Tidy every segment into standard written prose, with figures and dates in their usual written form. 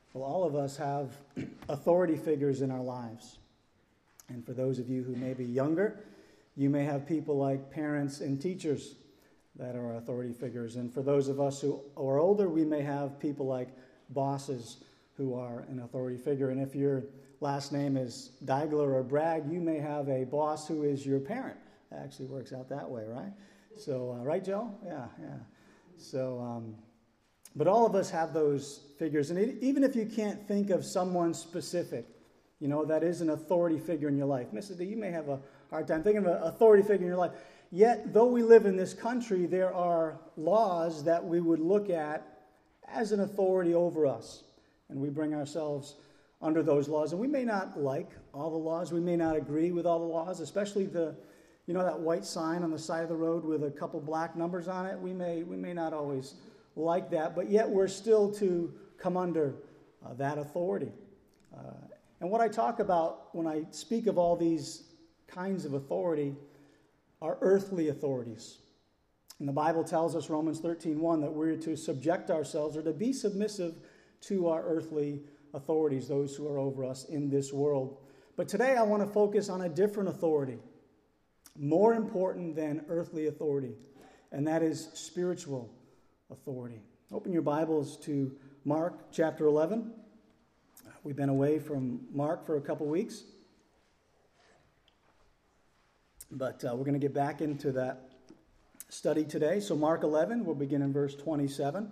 Well, all of us have authority figures in our lives. And for those of you who may be younger, you may have people like parents and teachers that are authority figures. And for those of us who are older, we may have people like bosses who are an authority figure. And if your last name is Daigler or Bragg, you may have a boss who is your parent. It actually works out that way, right? So, right, Joe? Yeah. So, but all of us have those figures. And even if you can't think of someone specific, that is an authority figure in your life. Mrs. D, you may have a hard time thinking of an authority figure in your life. Yet, though we live in this country, there are laws that we would look at as an authority over us. And we bring ourselves under those laws. And we may not like all the laws. We may not agree with all the laws, especially that white sign on the side of the road with a couple black numbers on it. We may not always like that, but yet we're still to come under that authority. And what I talk about when I speak of all these kinds of authority are earthly authorities. And the Bible tells us, Romans 13:1, that we're to subject ourselves or to be submissive to our earthly authorities, those who are over us in this world. But today I want to focus on a different authority, more important than earthly authority, and that is spiritual authority. Open your Bibles to Mark chapter 11. We've been away from Mark for a couple weeks, but we're going to get back into that study today. So Mark 11, we'll begin in verse 27.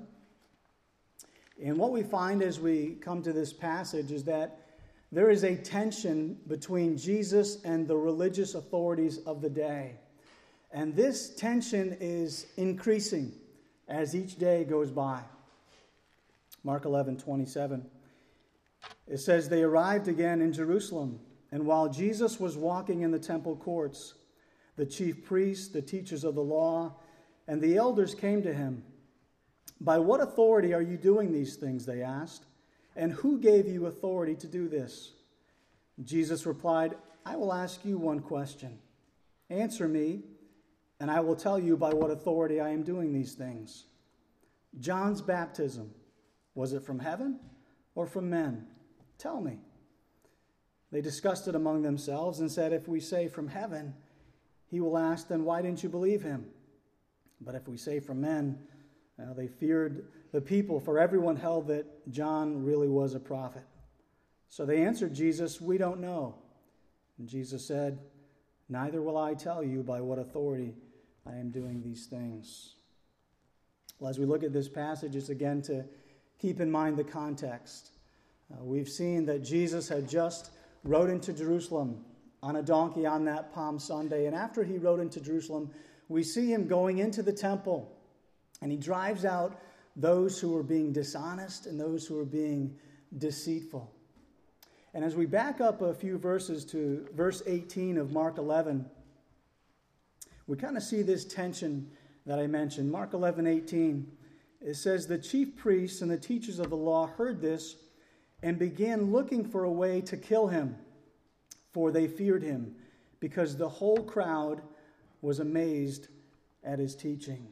And what we find as we come to this passage is that there is a tension between Jesus and the religious authorities of the day. And this tension is increasing as each day goes by. Mark 11:27. It says, "They arrived again in Jerusalem, and while Jesus was walking in the temple courts, the chief priests, the teachers of the law, and the elders came to him. 'By what authority are you doing these things?' they asked. 'And who gave you authority to do this?' Jesus replied, 'I will ask you one question. Answer me, and I will tell you by what authority I am doing these things. John's baptism, was it from heaven or from men? Tell me.' They discussed it among themselves and said, 'If we say from heaven, he will ask, then why didn't you believe him? But if we say from men,'" they feared the people, for everyone held that John really was a prophet. So they answered Jesus, "We don't know." And Jesus said, "Neither will I tell you by what authority I am doing these things." Well, as we look at this passage, it's again to keep in mind the context. We've seen that Jesus had just rode into Jerusalem on a donkey on that Palm Sunday. And after he rode into Jerusalem, we see him going into the temple. And he drives out those who are being dishonest and those who are being deceitful. And as we back up a few verses to verse 18 of Mark 11, we kind of see this tension that I mentioned. Mark 11:18, it says, "The chief priests and the teachers of the law heard this and began looking for a way to kill him, for they feared him, because the whole crowd was amazed at his teaching."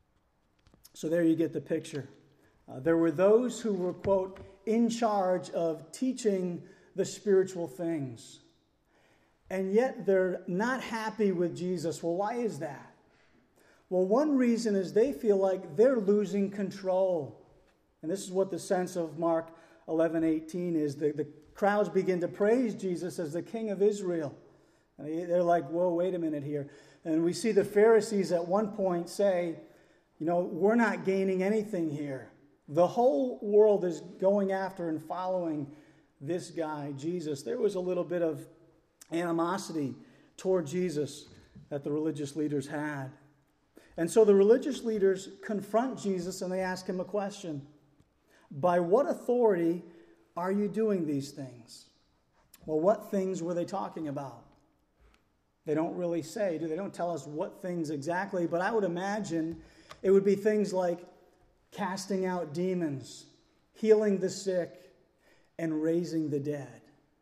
So there you get the picture. There were those who were, quote, in charge of teaching the spiritual things. And yet they're not happy with Jesus. Well, why is that? Well, one reason is they feel like they're losing control. And this is what the sense of Mark 11:18 is. The crowds begin to praise Jesus as the King of Israel. And they're like, whoa, wait a minute here. And we see the Pharisees at one point say, we're not gaining anything here. The whole world is going after and following this guy, Jesus. There was a little bit of animosity toward Jesus that the religious leaders had. And so the religious leaders confront Jesus and they ask him a question. "By what authority are you doing these things?" Well, what things were they talking about? They don't really say, do they? They don't tell us what things exactly, but I would imagine it would be things like casting out demons, healing the sick, and raising the dead.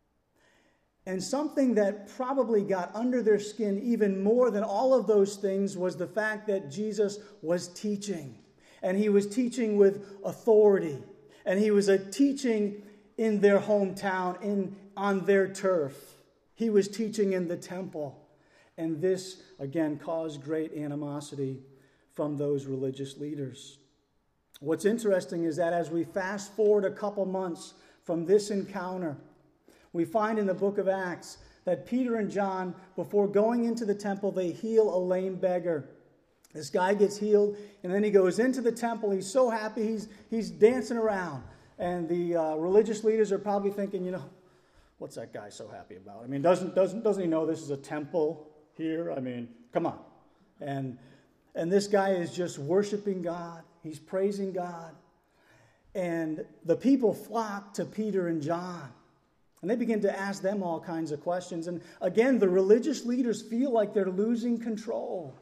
And something that probably got under their skin even more than all of those things was the fact that Jesus was teaching. And he was teaching with authority. And he was teaching in their hometown, on their turf. He was teaching in the temple. And this, again, caused great animosity from those religious leaders. What's interesting is that as we fast forward a couple months from this encounter, we find in the book of Acts that Peter and John, before going into the temple, they heal a lame beggar. This guy gets healed, and then he goes into the temple. He's so happy, he's dancing around. And the religious leaders are probably thinking, what's that guy so happy about? I mean, doesn't he know this is a temple here? I mean, come on. And this guy is just worshiping God. He's praising God. And the people flock to Peter and John. And they begin to ask them all kinds of questions. And again, the religious leaders feel like they're losing control.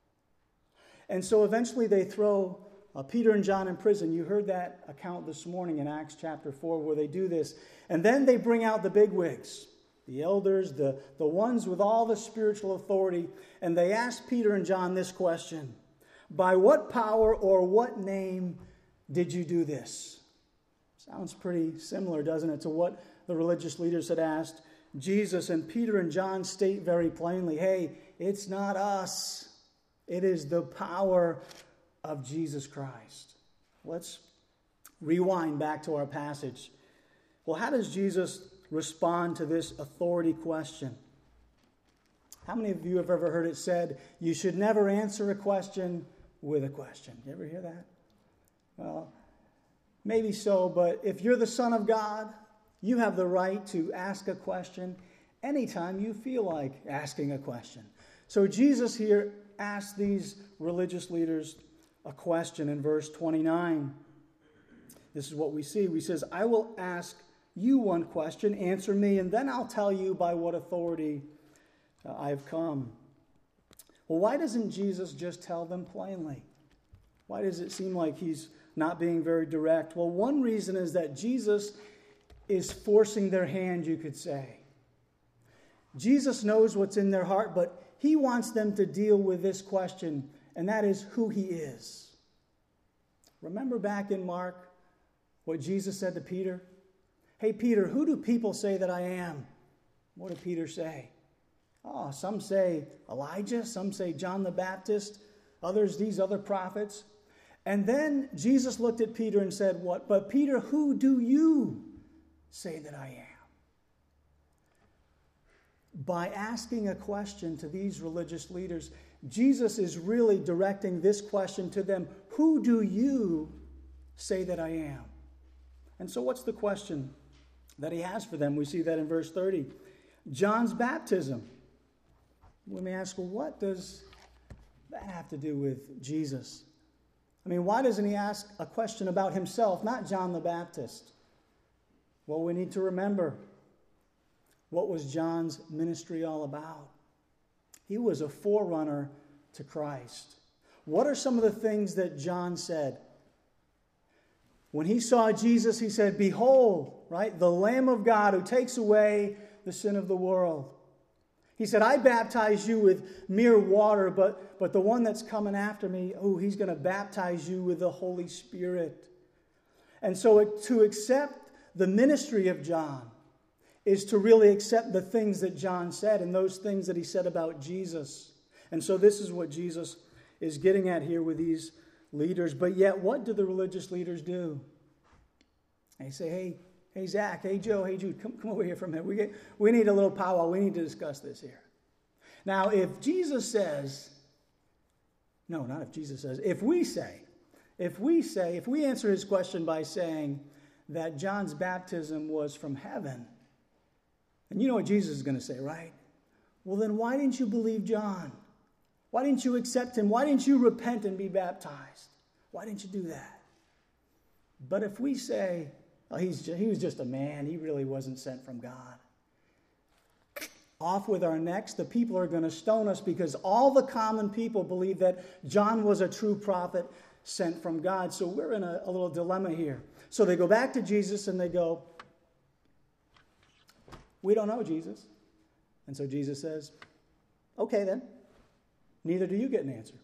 And so eventually they throw Peter and John in prison. You heard that account this morning in Acts chapter 4 where they do this. And then they bring out the bigwigs, the elders, the ones with all the spiritual authority. And they ask Peter and John this question: by what power or what name did you do this? Sounds pretty similar, doesn't it, to what the religious leaders had asked Jesus. And Peter and John state very plainly, hey, it's not us. It is the power of Jesus Christ. Let's rewind back to our passage. Well, how does Jesus respond to this authority question? How many of you have ever heard it said, you should never answer a question with a question? You ever hear that? Well, maybe so, but if you're the Son of God, you have the right to ask a question anytime you feel like asking a question. So Jesus here asked these religious leaders a question in verse 29. This is what we see. He says, I will ask you one question, answer me, and then I'll tell you by what authority I've come. Well, why doesn't Jesus just tell them plainly? Why does it seem like he's not being very direct? Well, one reason is that Jesus is forcing their hand, you could say. Jesus knows what's in their heart, but he wants them to deal with this question, and that is who he is. Remember back in Mark what Jesus said to Peter? Hey, Peter, who do people say that I am? What did Peter say? Oh, some say Elijah, some say John the Baptist, others these other prophets. And then Jesus looked at Peter and said, what? But Peter, who do you say that I am? By asking a question to these religious leaders, Jesus is really directing this question to them. Who do you say that I am? And so what's the question that he has for them? We see that in verse 30. John's baptism. We may ask, well, what does that have to do with Jesus? I mean, why doesn't he ask a question about himself, not John the Baptist? Well, we need to remember, what was John's ministry all about? He was a forerunner to Christ. What are some of the things that John said? When he saw Jesus, he said, behold, right, the Lamb of God who takes away the sin of the world. He said, I baptize you with mere water, but the one that's coming after me, he's going to baptize you with the Holy Spirit. And so to accept the ministry of John is to really accept the things that John said and those things that he said about Jesus. And so this is what Jesus is getting at here with these leaders. But yet, what do the religious leaders do? They say, hey, Zach, hey, Joe, hey, Jude, come over here for a minute. We need a little powwow. We need to discuss this here. Now, if we answer his question by saying that John's baptism was from heaven, and you know what Jesus is going to say, right? Well, then why didn't you believe John? Why didn't you accept him? Why didn't you repent and be baptized? Why didn't you do that? But if we say, he was just a man, he really wasn't sent from God. Off with our necks, the people are going to stone us because all the common people believe that John was a true prophet sent from God. So we're in a little dilemma here. So they go back to Jesus and they go, we don't know, Jesus. And so Jesus says, okay then, neither do you get an answer.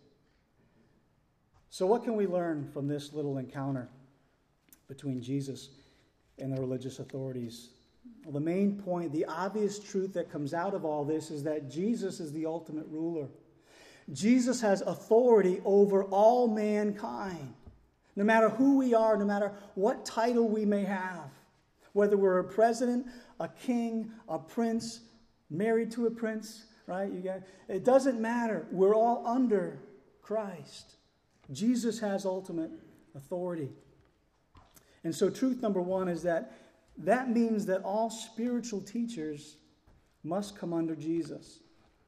So what can we learn from this little encounter between Jesus and the religious authorities. Well, the main point, the obvious truth that comes out of all this is that Jesus is the ultimate ruler. Jesus has authority over all mankind. No matter who we are, no matter what title we may have, whether we're a president, a king, a prince, married to a prince, right? It doesn't matter. We're all under Christ. Jesus has ultimate authority. And so truth number one is that means that all spiritual teachers must come under Jesus.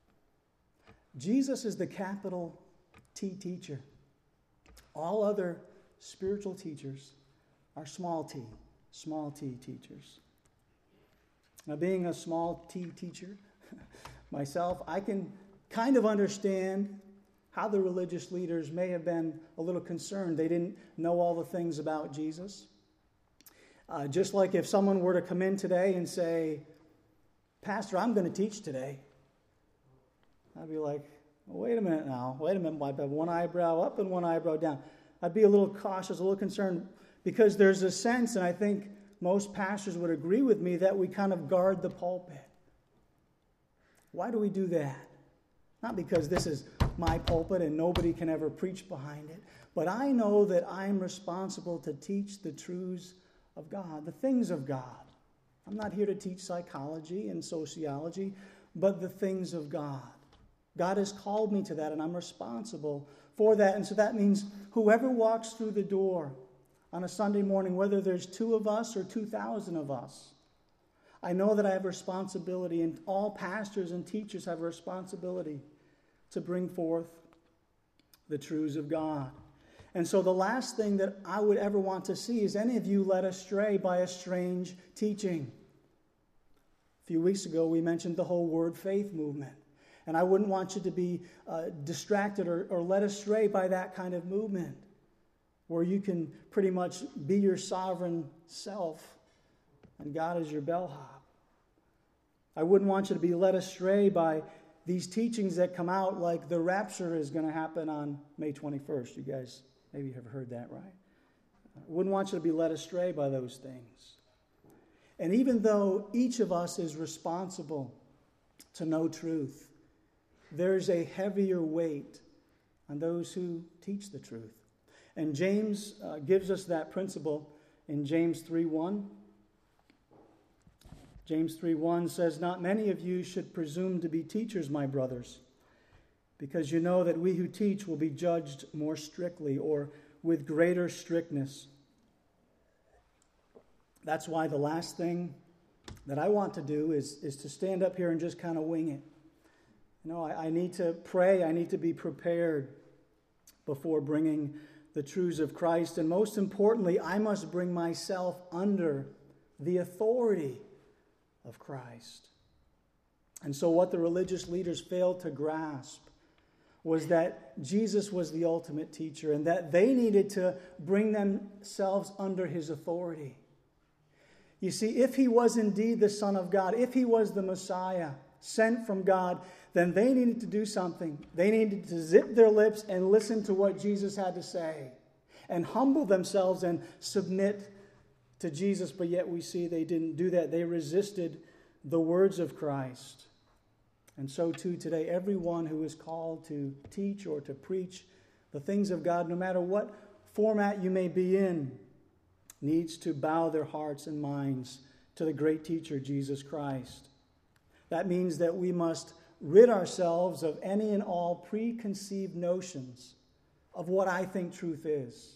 Jesus is the capital T teacher. All other spiritual teachers are small t teachers. Now, being a small t teacher myself, I can kind of understand how the religious leaders may have been a little concerned. They didn't know all the things about Jesus. Just like if someone were to come in today and say, Pastor, I'm going to teach today. I'd be like, well, wait a minute now. Wait a minute. I have one eyebrow up and one eyebrow down. I'd be a little cautious, a little concerned, because there's a sense, and I think most pastors would agree with me, that we kind of guard the pulpit. Why do we do that? Not because this is my pulpit and nobody can ever preach behind it, but I know that I'm responsible to teach the truths of God, the things of God. I'm not here to teach psychology and sociology, but the things of God. God has called me to that, and I'm responsible for that. And so that means whoever walks through the door on a Sunday morning, whether there's 2 of us or 2,000 of us, I know that I have responsibility, and all pastors and teachers have a responsibility to bring forth the truths of God. And so the last thing that I would ever want to see is any of you led astray by a strange teaching. A few weeks ago, we mentioned the whole word faith movement. And I wouldn't want you to be distracted or led astray by that kind of movement, where you can pretty much be your sovereign self and God is your bellhop. I wouldn't want you to be led astray by these teachings that come out like the rapture is going to happen on May 21st. You guys maybe have heard that, right? I wouldn't want you to be led astray by those things. And even though each of us is responsible to know truth, there's a heavier weight on those who teach the truth. And James gives us that principle in James 3:1. James 3:1 says, "Not many of you should presume to be teachers, my brothers, because you know that we who teach will be judged more strictly or with greater strictness." That's why the last thing that I want to do is to stand up here and just kind of wing it. You know, I need to pray. I need to be prepared before bringing the truths of Christ. And most importantly, I must bring myself under the authority of Christ. And so what the religious leaders failed to grasp was that Jesus was the ultimate teacher and that they needed to bring themselves under his authority. You see, if he was indeed the Son of God, if he was the Messiah sent from God, then they needed to do something. They needed to zip their lips and listen to what Jesus had to say and humble themselves and submit to Jesus. But yet we see they didn't do that. They resisted the words of Christ. And so too today, everyone who is called to teach or to preach the things of God, no matter what format you may be in, needs to bow their hearts and minds to the great teacher, Jesus Christ. That means that we must rid ourselves of any and all preconceived notions of what I think truth is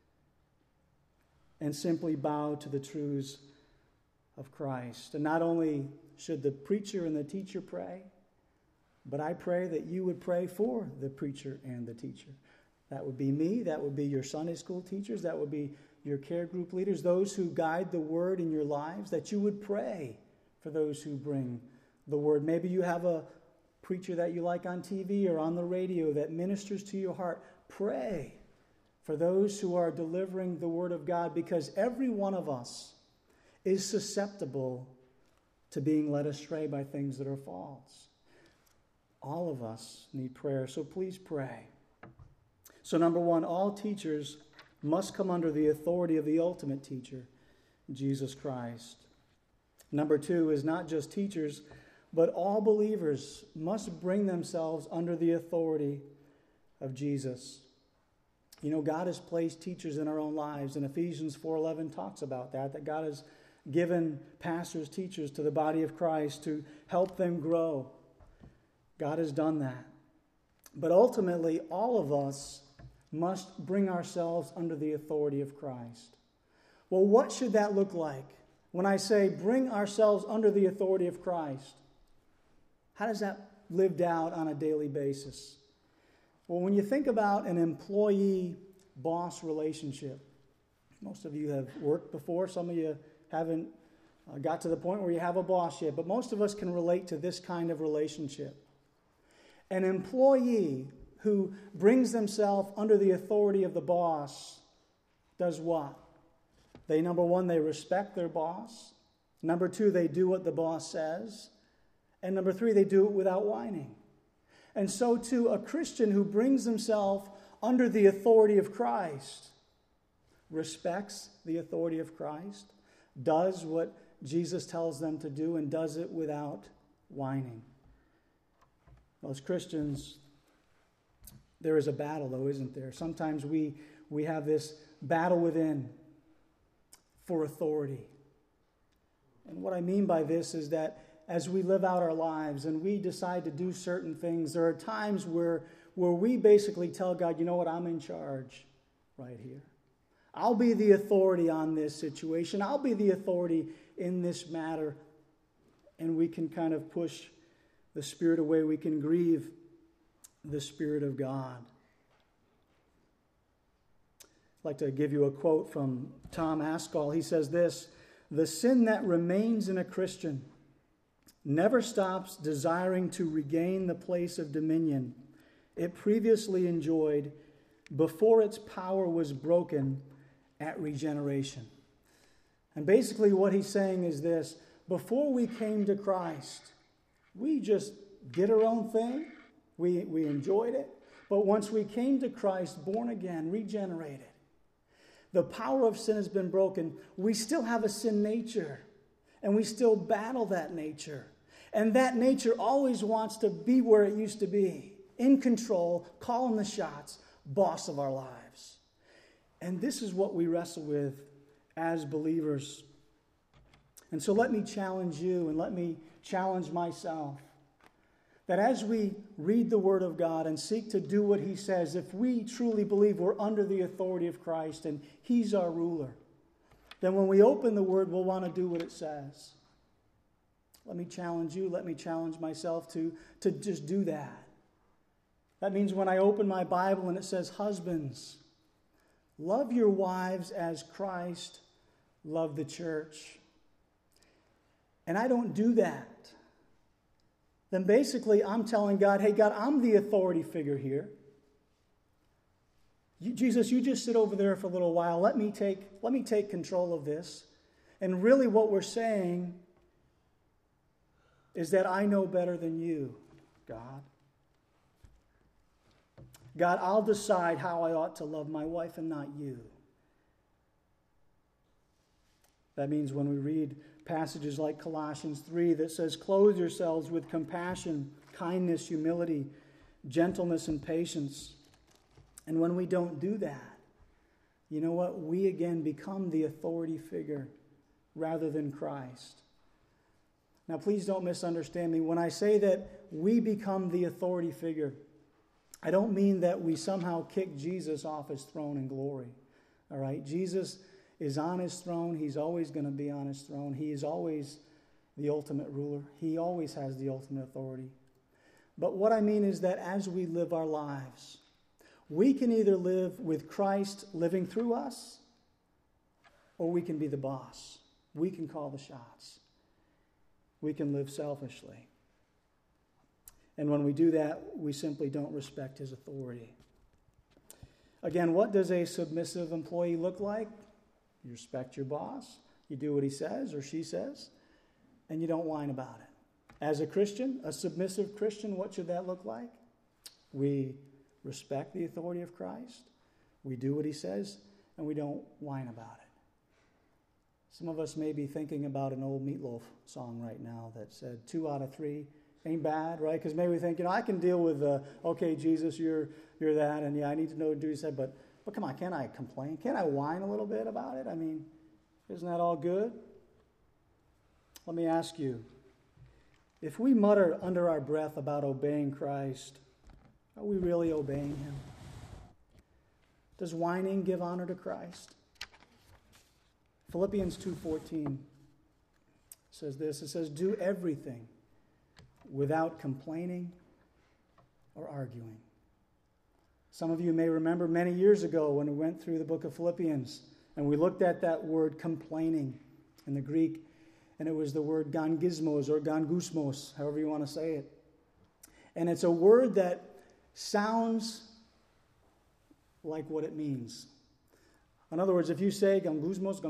and simply bow to the truths of Christ. And not only should the preacher and the teacher pray, but I pray that you would pray for the preacher and the teacher. That would be me. That would be your Sunday school teachers. That would be your care group leaders, those who guide the word in your lives, that you would pray for those who bring the word. Maybe you have a preacher that you like on TV or on the radio that ministers to your heart. Pray for those who are delivering the word of God, because every one of us is susceptible to being led astray by things that are false. All of us need prayer, so please pray. So number one, all teachers must come under the authority of the ultimate teacher, Jesus Christ. Number two is not just teachers, but all believers must bring themselves under the authority of Jesus. You know, God has placed teachers in our own lives, and Ephesians 4:11 talks about that God has given pastors, teachers to the body of Christ to help them grow. God has done that. But ultimately, all of us must bring ourselves under the authority of Christ. Well, what should that look like? When I say bring ourselves under the authority of Christ, how does that lived out on a daily basis? Well, when you think about an employee-boss relationship, most of you have worked before. Some of you haven't got to the point where you have a boss yet, but most of us can relate to this kind of relationship. An employee who brings themselves under the authority of the boss does what? Number one, they respect their boss. Number two, they do what the boss says. And number three, they do it without whining. And so too, a Christian who brings himself under the authority of Christ respects the authority of Christ, does what Jesus tells them to do, and does it without whining. Well, as Christians, there is a battle, though, isn't there? Sometimes we have this battle within for authority. And what I mean by this is that as we live out our lives and we decide to do certain things, there are times where we basically tell God, you know what, I'm in charge right here. I'll be the authority on this situation. I'll be the authority in this matter. And we can kind of push the Spirit away. We can grieve the Spirit of God. I'd like to give you a quote from Tom Askell. He says this: "The sin that remains in a Christian never stops desiring to regain the place of dominion it previously enjoyed before its power was broken at regeneration." And basically what he's saying is this: before we came to Christ, we just did our own thing. We enjoyed it. But once we came to Christ, born again, regenerated, the power of sin has been broken. We still have a sin nature, and we still battle that nature. And that nature always wants to be where it used to be, in control, calling the shots, boss of our lives. And this is what we wrestle with as believers. And so let me challenge you, and let me challenge myself, that as we read the Word of God and seek to do what He says, if we truly believe we're under the authority of Christ and He's our ruler, then when we open the Word, we'll want to do what it says. Let me challenge you, let me challenge myself to just do that. That means when I open my Bible and it says, "Husbands, love your wives as Christ loved the church," and I don't do that, then basically I'm telling God, hey, God, I'm the authority figure here. Jesus, you just sit over there for a little while. Let me take control of this. And really what we're saying is that I know better than you, God. God, I'll decide how I ought to love my wife and not you. That means when we read passages like Colossians 3 that says, "Clothe yourselves with compassion, kindness, humility, gentleness, and patience." And when we don't do that, you know what? We again become the authority figure rather than Christ. Now, please don't misunderstand me. When I say that we become the authority figure, I don't mean that we somehow kick Jesus off his throne in glory. All right? Jesus is on his throne. He's always going to be on his throne. He is always the ultimate ruler. He always has the ultimate authority. But what I mean is that as we live our lives, we can either live with Christ living through us, or we can be the boss. We can call the shots. We can live selfishly. And when we do that, we simply don't respect his authority. Again, what does a submissive employee look like? You respect your boss, you do what he says or she says, and you don't whine about it. As a Christian, a submissive Christian, what should that look like? We respect the authority of Christ, we do what he says, and we don't whine about it. Some of us may be thinking about an old Meatloaf song right now that said 2 out of 3 ain't bad, right? Because maybe we think, I can deal with, okay, Jesus, you're that, and yeah, I need to know what you said, but come on, can't I complain? Can't I whine a little bit about it? I mean, isn't that all good? Let me ask you, if we mutter under our breath about obeying Christ, are we really obeying him? Does whining give honor to Christ? Philippians 2:14 says this. It says, do everything without complaining or arguing. Some of you may remember many years ago when we went through the book of Philippians and we looked at that word complaining in the Greek, and it was the word gangismos or gangusmos, however you want to say it. And it's a word that sounds like what it means. In other words, if you say gangusmos,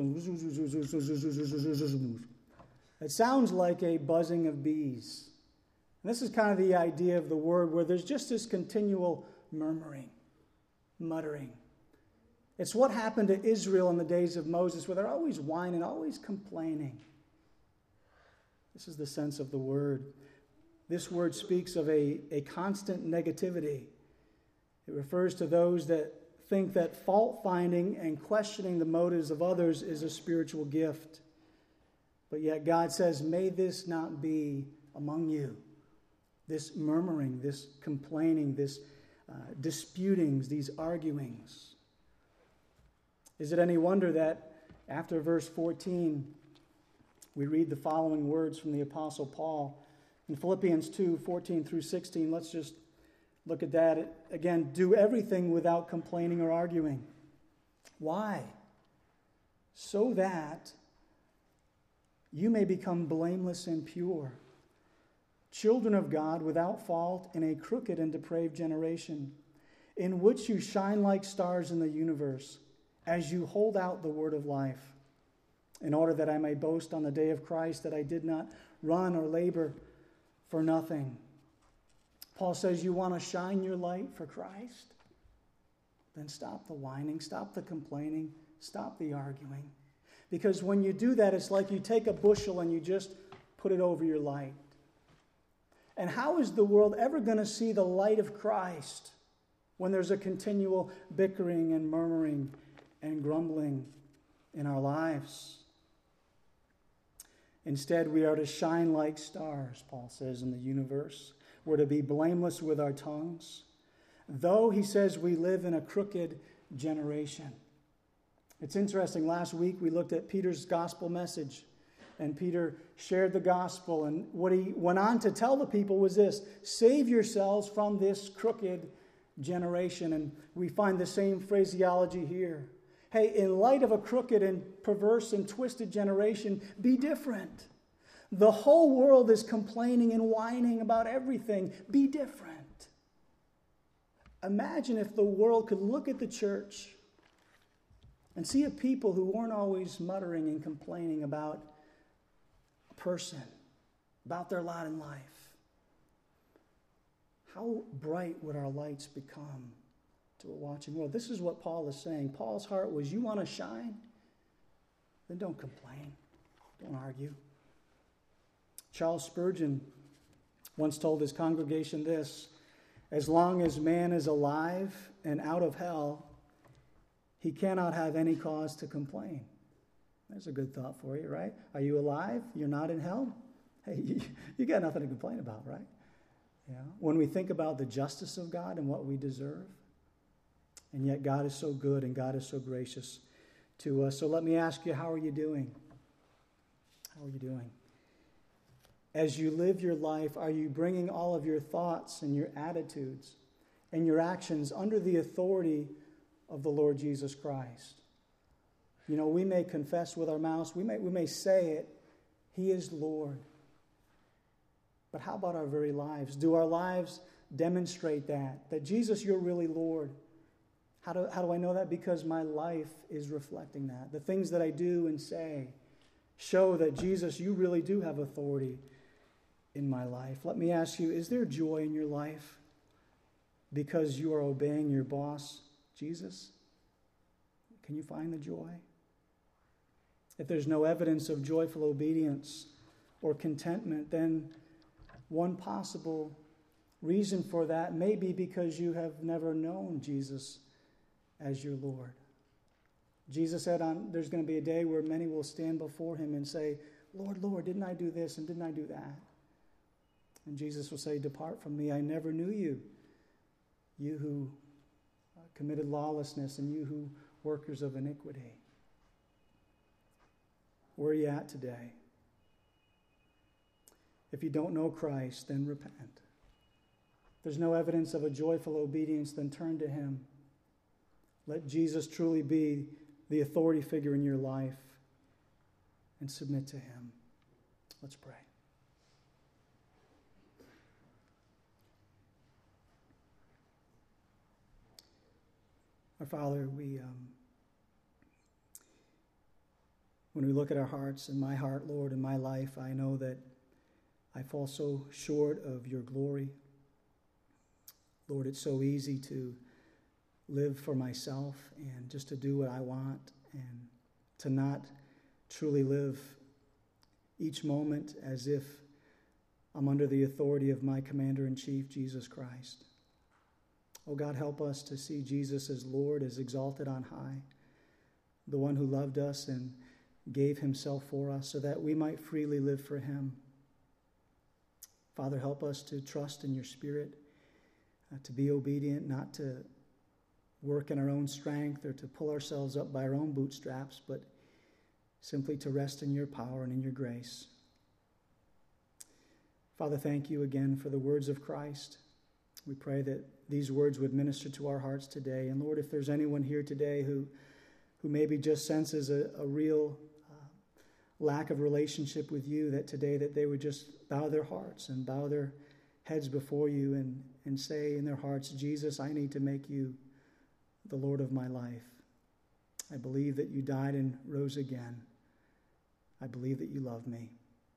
it sounds like a buzzing of bees. And this is kind of the idea of the word where there's just this continual murmuring, muttering. It's what happened to Israel in the days of Moses, where they're always whining, always complaining. This is the sense of the word. This word speaks of a constant negativity. It refers to those that think that fault-finding and questioning the motives of others is a spiritual gift. But yet God says, may this not be among you. This murmuring, this complaining, this disputings, these arguings. Is it any wonder that after verse 14, we read the following words from the Apostle Paul in Philippians 2:14 through 16. Let's just look at that. Again, do everything without complaining or arguing. Why? So that you may become blameless and pure, children of God without fault in a crooked and depraved generation, in which you shine like stars in the universe, as you hold out the word of life, in order that I may boast on the day of Christ that I did not run or labor for nothing. Paul says, you want to shine your light for Christ? Then stop the whining, stop the complaining, stop the arguing. Because when you do that, it's like you take a bushel and you just put it over your light. And how is the world ever going to see the light of Christ when there's a continual bickering and murmuring and grumbling in our lives? Instead, we are to shine like stars, Paul says, in the universe. We're to be blameless with our tongues. Though, he says, we live in a crooked generation. It's interesting. Last week we looked at Peter's gospel message. And Peter shared the gospel. And what he went on to tell the people was this: save yourselves from this crooked generation. And we find the same phraseology here. Hey, in light of a crooked and perverse and twisted generation, be different. The whole world is complaining and whining about everything. Be different. Imagine if the world could look at the church and see a people who weren't always muttering and complaining about a person, about their lot in life. How bright would our lights become to a watching world? This is what Paul is saying. Paul's heart was, you want to shine? Then don't complain. Don't argue. Charles Spurgeon once told his congregation this: as long as man is alive and out of hell, he cannot have any cause to complain. There's a good thought for you, right? Are you alive? You're not in hell? Hey, you got nothing to complain about, right? Yeah. When we think about the justice of God and what we deserve, and yet God is so good and God is so gracious to us. So let me ask you, how are you doing? How are you doing? As you live your life, are you bringing all of your thoughts and your attitudes and your actions under the authority of the Lord Jesus Christ? You know, we may confess with our mouths, we may say it, He is Lord. But how about our very lives? Do our lives demonstrate that Jesus, you're really Lord? How do I know that? Because my life is reflecting that. The things that I do and say show that Jesus, you really do have authority in my life. Let me ask you, is there joy in your life because you are obeying your boss, Jesus? Can you find the joy? If there's no evidence of joyful obedience or contentment, then one possible reason for that may be because you have never known Jesus as your Lord. Jesus said there's going to be a day where many will stand before him and say, Lord, Lord, didn't I do this and didn't I do that? And Jesus will say, depart from me, I never knew you. You who committed lawlessness and you who workers of iniquity. Where are you at today? If you don't know Christ, then repent. If there's no evidence of a joyful obedience, then turn to him. Let Jesus truly be the authority figure in your life and submit to him. Let's pray. Our Father, when we look at our hearts, and my heart, Lord, in my life, I know that I fall so short of your glory. Lord, it's so easy to live for myself and just to do what I want and to not truly live each moment as if I'm under the authority of my Commander-in-Chief, Jesus Christ. Oh God, help us to see Jesus as Lord, as exalted on high, the one who loved us and gave himself for us so that we might freely live for him. Father, help us to trust in your Spirit, to be obedient, not to work in our own strength or to pull ourselves up by our own bootstraps, but simply to rest in your power and in your grace. Father, thank you again for the words of Christ. We pray that these words would minister to our hearts today. And Lord, if there's anyone here today who maybe just senses a real lack of relationship with you, that today that they would just bow their hearts and bow their heads before you and say in their hearts, Jesus, I need to make you the Lord of my life. I believe that you died and rose again. I believe that you love me.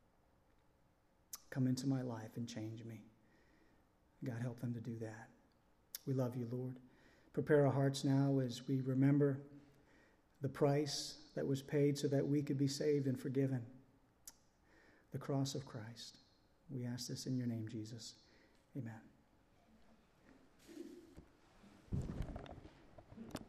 Come into my life and change me. God, help them to do that. We love you, Lord. Prepare our hearts now as we remember the price that was paid so that we could be saved and forgiven. The cross of Christ. We ask this in your name, Jesus. Amen.